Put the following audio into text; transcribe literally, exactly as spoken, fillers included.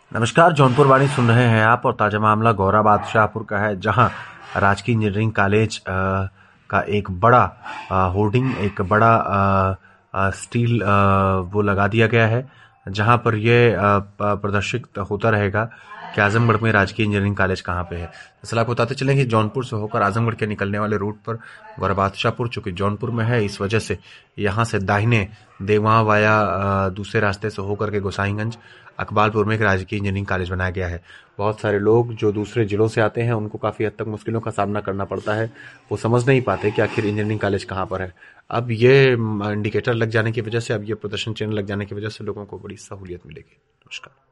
नमस्कार, जौनपुर वाणी सुन रहे हैं आप और ताजा मामला गौरा बादशाहपुर का है, जहां राजकीय इंजीनियरिंग कॉलेज अ, का एक बड़ा अ, होर्डिंग, एक बड़ा अ, अ, स्टील अ, वो लगा दिया गया है, जहां पर यह अ, प- प्रदर्शित होता रहेगा कि आजमगढ़ में राजकीय इंजीनियरिंग कॉलेज कहाँ पे है। दरअसल आपको बताते चलें कि जौनपुर से होकर आजमगढ़ के निकलने वाले रूट पर गौरा बादशाहपुर चूंकि जौनपुर में है, इस वजह से यहाँ से दाहिने देवहा वाया अ, दूसरे रास्ते से होकर के गोसाईगंज अकबालपुर में एक राजकीय इंजीनियरिंग कॉलेज बनाया गया है। बहुत सारे लोग जो दूसरे जिलों से आते हैं उनको काफ़ी हद तक मुश्किलों का सामना करना पड़ता है। वो समझ नहीं पाते कि आखिर इंजीनियरिंग कॉलेज कहाँ पर है। अब ये इंडिकेटर लग जाने की वजह से, अब ये प्रदर्शन चिन्ह लग जाने की वजह से लोगों को बड़ी सहूलियत मिलेगी। नमस्कार।